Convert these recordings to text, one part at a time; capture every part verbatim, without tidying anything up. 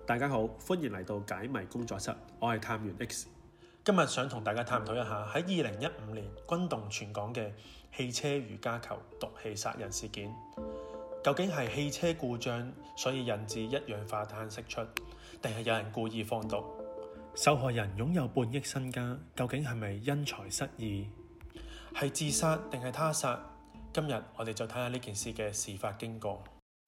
大家好，歡迎嚟到解謎工作室，我係探員 X。今日想同大家探討一下喺二零一五年轟動全港嘅汽車瑜伽球毒氣殺人事件。究竟係汽車故障所以引致一氧化碳釋出，定係有人故意放毒？受害人擁有半億身家，究竟係咪因財失義？係自殺定係他殺？今日我哋就睇下呢件事嘅事發經過。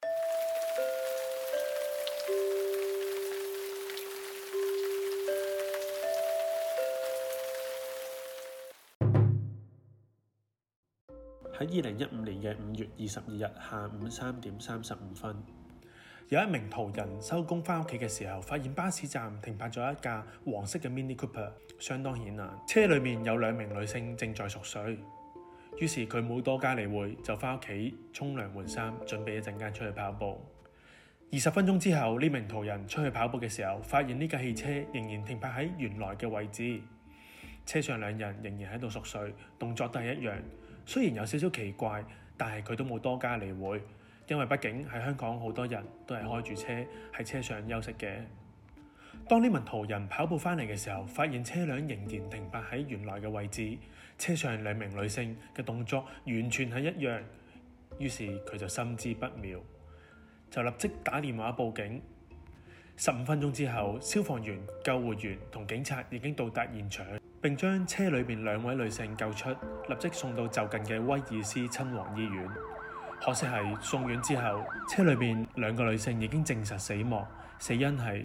喺二零一五年嘅五月二十二日下午三點三十五分，有一名途人收工返屋企嘅時候，發現巴士站停泊咗一架黃色嘅 Mini Cooper， 相當顯眼。車裏面有兩名女性正在熟睡，於是佢冇多加理會，就返屋企沖涼換衫，準備一陣間出去跑步。二十分鐘之後，呢名途人出去跑步嘅時候，發現呢架汽車仍然停泊喺原來嘅位置，車上兩人仍然喺度熟睡，動作都係一樣。雖然有少少奇怪，但係佢都冇多加理會，因為畢竟喺香港好多人都係開住車喺車上休息嘅。當呢名途人跑步返嚟嘅時候，發現車輛仍然停泊喺原來嘅位置，車上兩名女性嘅動作完全係一樣，於是佢就心知不妙，就立即打電話報警。十五分鐘之後，消防員、救護員同警察已經到達現場，並將車裏面兩位女性救出，立即送到就近嘅威爾斯親王醫院。可惜係送院之後，車裏面兩個女性已經證實死亡，死因係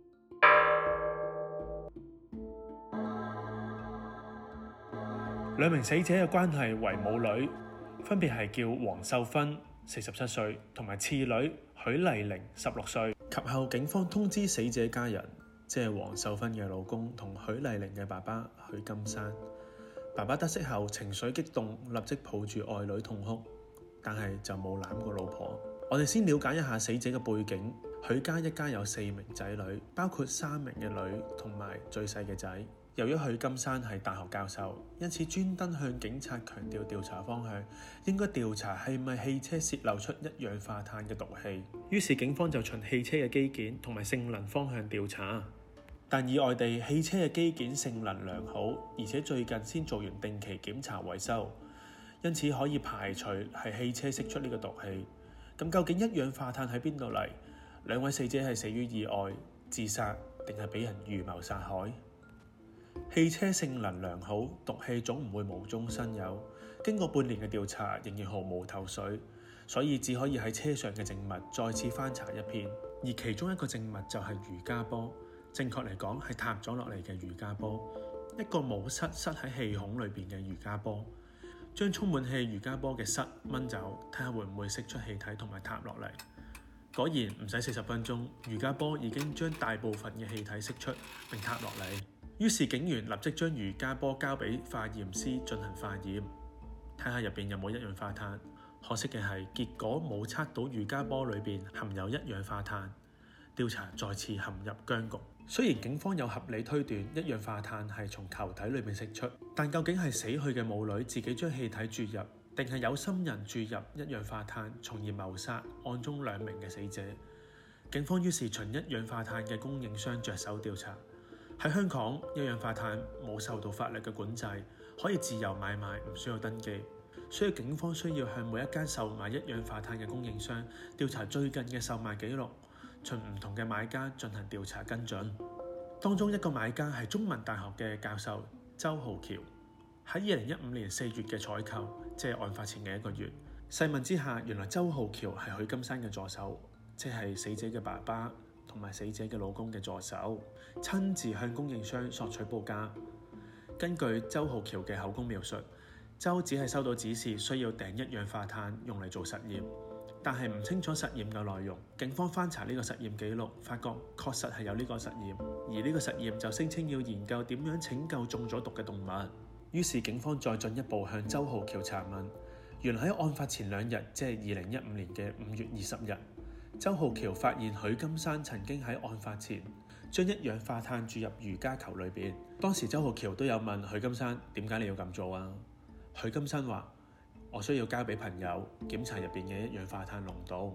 兩名死者嘅關係為母女，分別係叫黃秀芬四十七歲同埋次女許麗玲十六歲。及後警方通知死者家人，即係黃秀芬嘅老公同許麗玲嘅爸爸許金山。爸爸得悉後情緒激動，立即抱住愛女痛哭，但係就冇攬過老婆。我哋先了解一下死者嘅背景。許家一家有四名仔女，包括三名嘅女同埋最細嘅仔。由於許金山係大學教授，因此專登向警察強調調查方向，應該調查係咪汽車洩漏出一氧化碳嘅毒氣。於是警方就循汽車嘅機件同埋性能方向調查，但意外地汽車嘅機件性能良好，而且最近先做完定期檢查維修，因此可以排除係汽車釋出呢個毒氣。咁究竟一氧化碳喺邊度嚟？兩位死者係死於意外、自殺定係俾人預謀殺害？汽車性能良好，毒氣總唔會無中生有。經過半年嘅調查，仍然毫無頭緒，所以只可以喺車上嘅證物再次翻查一遍。而其中一個證物就係瑜伽波，正確嚟講係塌咗落嚟嘅瑜伽波，一個冇塞塞喺氣孔裏邊嘅瑜伽波。將充滿氣瑜伽波嘅塞掹走，睇下會唔會釋出氣體同埋塌落嚟。果然唔使四十分鐘，瑜伽波已經將大部分嘅氣體釋出並塌落嚟。於是警員立即將瑜伽波交俾化驗師進行化驗，睇下入邊有冇一氧化碳。可惜嘅係，結果冇測到瑜伽波裏邊含有一氧化碳，調查再次陷入僵局。雖然警方有合理推斷一氧化碳係從球體裏面釋出，但究竟係死去嘅母女自己將氣體注入，定係有心人注入一氧化碳，從而謀殺案中兩名嘅死者？警方於是循一氧化碳嘅供應商着手調查。喺香港，一氧化碳冇受到法律嘅管制，可以自由買賣，唔需要登記。所以警方需要向每一間售賣一氧化碳嘅供應商調查最近嘅售賣記錄，循唔同嘅買家進行調查跟進。當中一個買家係中文大學嘅教授周浩橋。喺二零一五年四月嘅採購，即係案發前嘅一個月，細問之下，原來周浩橋係許金山嘅助手，即係死者嘅爸爸同埋死者嘅老公嘅助手，親自向供應商索取報價。根據周浩橋嘅口供描述，周只係收到指示需要訂一氧化碳用嚟做實驗，但係唔清楚實驗嘅內容。警方翻查呢個實驗記錄，發覺確實係有呢個實驗，而呢個實驗就聲稱要研究點樣拯救中咗毒嘅動物。於是警方再進一步向周浩橋查問。原來喺案發前兩日，即係二零一五年嘅五月二十日，周浩橋發現許金山曾經喺案發前將一氧化碳注入瑜伽球裏邊。當時周浩橋都有問許金山點解你要咁做啊？許金山話：我需要交俾朋友檢查入邊嘅一氧化碳濃度。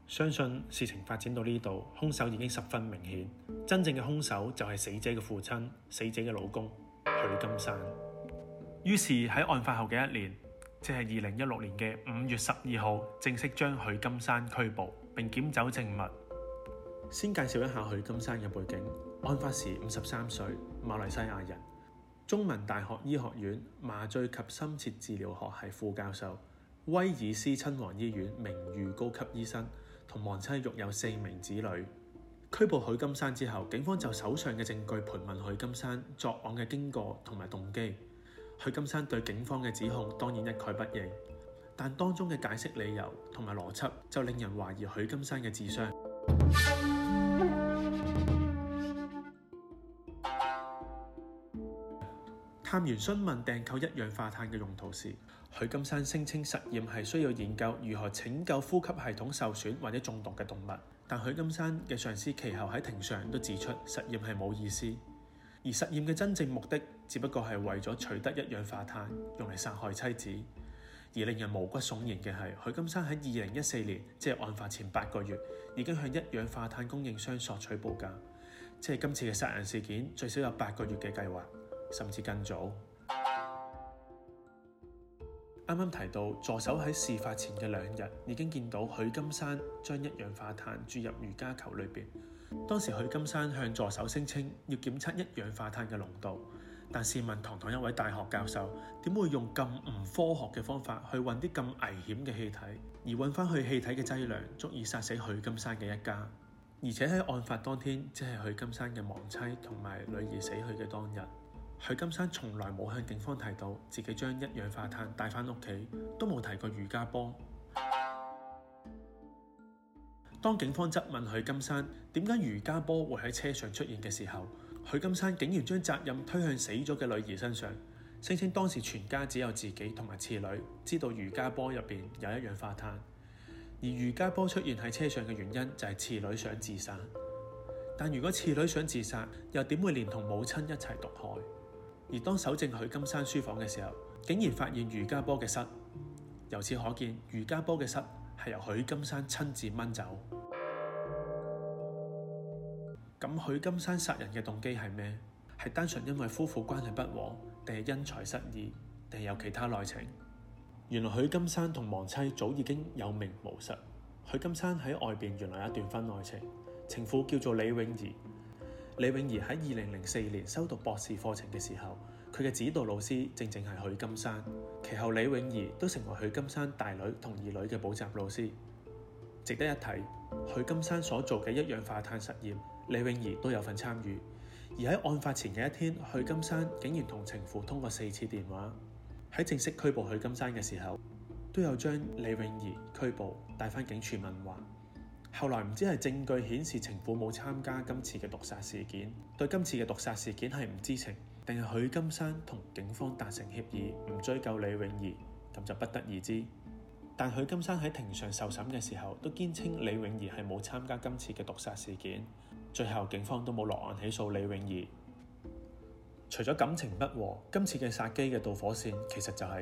相信事情發展到呢度，兇手已經十分明顯，真正嘅兇手就係死者嘅父親，死者嘅老公許金山。於是喺案發後嘅一年，即係二零一六年嘅五月十二號，正式將許金山拘捕並檢走證物。先介紹一下許金山嘅背景。案發時五十三歲，馬來西亞人，中文大學醫學院麻醉及深切治療學系副教授，威爾斯親王醫院名譽高級醫生，同亡妻育有四名子女。拘捕許金山之後，警方就手上嘅證據盤問許金山作案嘅經過同埋動機。許金山對警方嘅指控當然一概不認，但當中嘅解釋理由同埋邏輯就令人懷疑許金山嘅智商。探員詢問訂購一氧化碳嘅用途時，許金山聲稱實驗係需要研究如何拯救呼吸系統受損或者中毒嘅動物，但許金山嘅上司其後喺庭上都指出實驗係冇意思，而實驗嘅真正目的只不過係為咗取得一氧化碳用嚟殺害妻子。而令人毛骨悚然嘅係，許金山喺二零一四年，即係案發前八個月，已經向一氧化碳供應商索取報價，即係今次嘅殺人事件最少有八個月嘅計劃，甚至更早。啱啱提到助手喺事發前嘅兩日已經見到許金山將一氧化碳注入瑜伽球裏邊。當時許金山向助手聲稱要檢測一氧化碳嘅濃度，但試問堂堂一位大學教授點會用咁唔科學嘅方法去揾啲咁危險嘅氣體，而揾翻去氣體嘅劑量足以殺死許金山嘅一家。而且喺案發當天，即係許金山嘅亡妻同埋女兒死去嘅當日，許金山從來冇向警方提到自己將一氧化碳帶返屋企，都冇提過瑜伽波。當警方質問許金山點解瑜伽波會喺車上出現嘅時候，許金山竟然將責任推向死咗嘅女兒身上，聲稱當時全家只有自己同埋次女知道瑜伽波入邊有一氧化碳，而瑜伽波出現喺車上嘅原因就係次女想自殺。但如果次女想自殺，又點會連同母親一齊毒害？而當搜證許金山書房嘅時候，竟然發現瑜伽波嘅室，由此可見瑜伽波嘅室係由許金山親自掹走。咁許金山殺人嘅動機係咩？係單純因為夫婦關係不和，定係因財失義，定係有其他內情？原來許金山同亡妻早已經有名無實。許金山喺外邊原來有一段婚外情，情婦叫做李永儀。李永儀喺二零零四年修讀博士課程嘅時候，佢嘅指導老師正正係許金山。其後李永儀都成為許金山大女同二女嘅補習老師。值得一提，許金山所做嘅一氧化碳實驗，李永儀都有份參與。而喺案發前嘅一天，許金山竟然同情婦通過四次電話。喺正式拘捕許金山嘅時候，都有將李永儀拘捕帶返警署問話。後來唔知係證據顯示情婦冇參加今次嘅毒殺事件，對今次嘅毒殺事件係唔知情，定係許金山同警方達成協議唔追究李永儀，咁就不得而知。但許金山喺庭上受審嘅時候，都堅稱李永儀係冇參加今次嘅毒殺事件。最後警方都冇落案起訴李永儀。除咗感情不和，今次嘅殺機嘅導火線其實就係、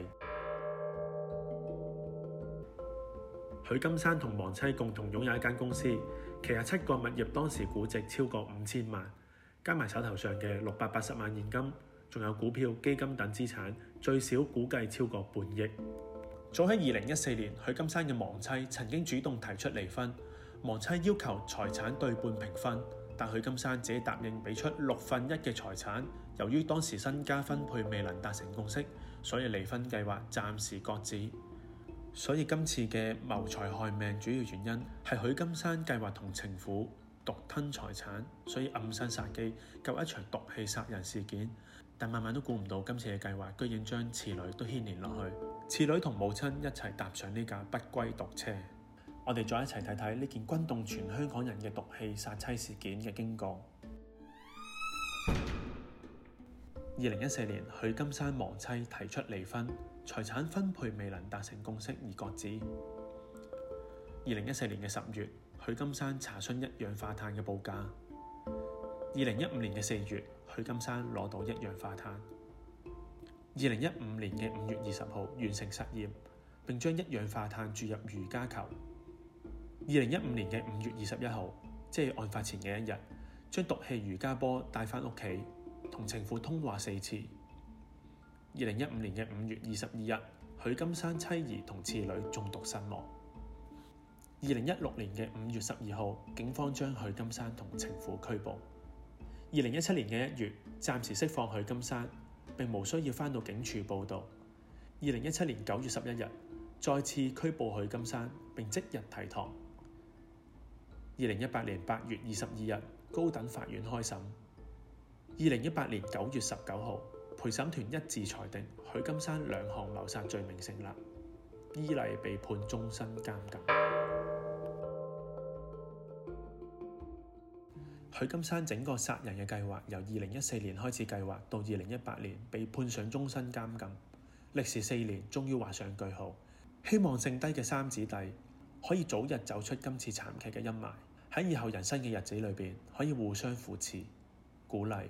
是、許金山同亡妻共同擁有一間公司，旗下七個物業當時估值超過五千萬，加埋手頭上嘅六百八十萬現金，仲有股票、基金等資產，最少估計超過半億。早喺二零一四年，許金山嘅亡妻曾經主動提出離婚，亡妻要求財產對半平分，但許金山只答應俾出六分一嘅財產。由於當時身家分配未能達成共識，所以離婚計劃暫時擱置。所以今次嘅謀財害命主要原因係許金山計劃同情婦獨吞財產，所以暗生殺機，救一場毒氣殺人事件。但萬萬都估唔到今次嘅計劃居然將次女都牽連落去，次女同母親一齊踏上呢架不歸毒車。我哋再一齊睇睇呢件轟動全香港人嘅毒氣殺妻事件嘅經過。二零一四年，許金山亡妻提出離婚，財產分配未能達成共識而擱置。二零一四年嘅十月，許金山查詢一氧化碳嘅報價。二零一五年嘅四月，許金山攞到一氧化碳。二零一五年嘅五月二十號完成實驗，並將一氧化碳注入瑜伽球。 二零一五年嘅五月二十一號，即係案發前嘅一日，將毒氣瑜伽波帶返屋企，同情婦通話四次。二零一五年嘅五月二十二日，許金山妻兒同次女中毒身亡。二零一六年嘅五月十二號，警方將許金山同情婦拘捕。二零一七年嘅一月，暫時釋放許金山，並無需要返到警署報到。二零一七年九月十一日，再次拘捕許金山，並即日提堂。二零一八年八月二十二日，高等法院開審。二零一八年九月十九號，陪審團一致裁定許金山兩項謀殺罪名成立，依例被判終身監禁。許金山整個殺人嘅計劃由二零一四年開始計劃，到二零一八年被判上終身監禁，歷時四年，終於畫上句號。希望剩低嘅三子弟可以早日走出今次慘劇嘅陰霾，喺以後人生嘅日子裏邊可以互相扶持、鼓勵。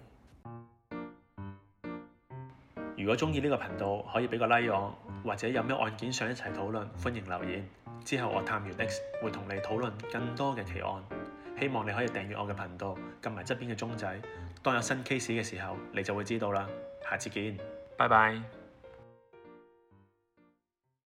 如果鍾意呢個頻道，可以俾個 like 我，或者有咩案件想一齊討論，歡迎留言。之後我探完 X 會同你討論更多嘅奇案。希望你可以訂閱我嘅頻道，撳埋側邊嘅鐘仔，當有新 case 嘅時候，你就會知道啦。下次見，拜拜。